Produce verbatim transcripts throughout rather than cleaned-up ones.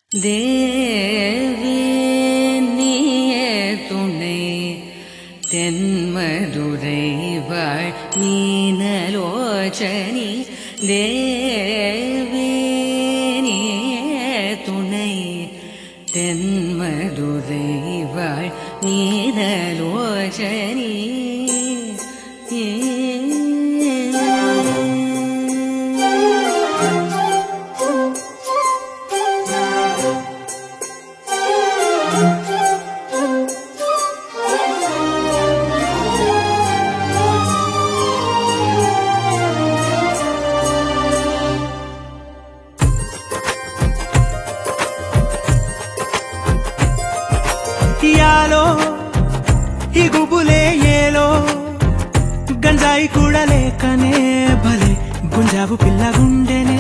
தேவி நீயே துணை தென்மதுரை வாழ் மீனலோச்சனி தேவி நீயே துணை தென்மதுரை வாழ் மீனலோச்சனி యాలో ఈ గుబులే ఏలో గంజాయి కూడా లేకనే భలే గుంజావు పిల్ల గుండెనే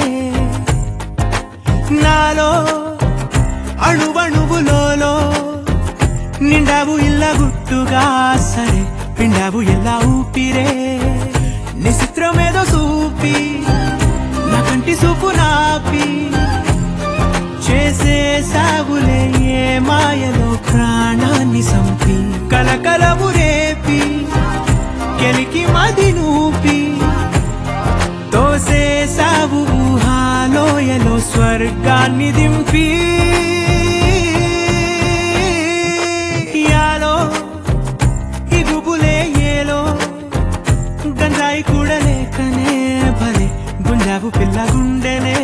నాలో అణువణువులో నిండావు ఇల్ల గుట్టుగా సరే పిండావు ఎలా ఊపిరే నిశిత్రమేదో సూపి నా కంటి సూపు నాపి చేసే సాగులే ఏ మాయలో ప్రాణాన్ని సంపి కలకలవు రేపి కెలికి మది నూపి తోసే సాగు ఊహాలోయలో స్వర్గాన్ని దింపి యాలో ఈ గుబులే ఏలో గంజాయి కూడా లేకనే భలే గుంజావు పిల్ల గుండెనే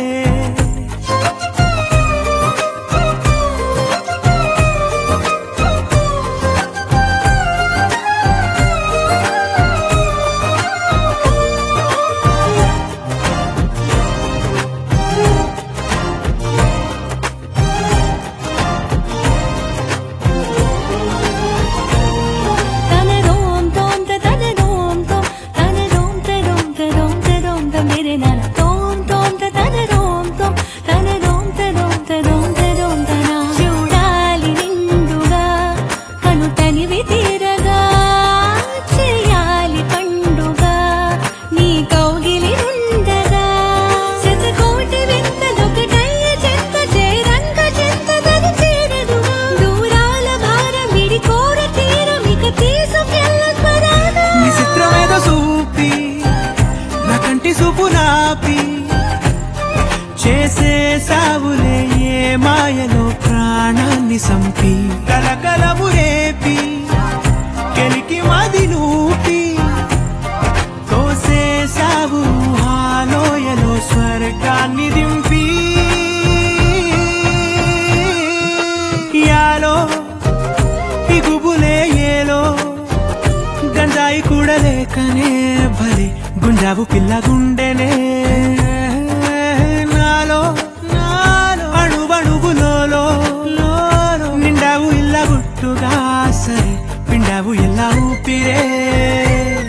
సూపు నాపి చేసే సాగులే ఏ మాయలో ప్రాణాన్ని సంపి కలకలము రేపి కెలికి మది నూపి తోసే సాగు హాలోయలో స్వర్గాన్ని దింపి యాలో ఈ గుబులే ఏలో గంజాయి కూడా లేకనే భలే గుంజావు పిల్ల గుండెనే నాలో నాలో అణువణువులో నిండావు ఇల్ల గుట్టుగా సరే పిండావు ఎలా ఊపిరే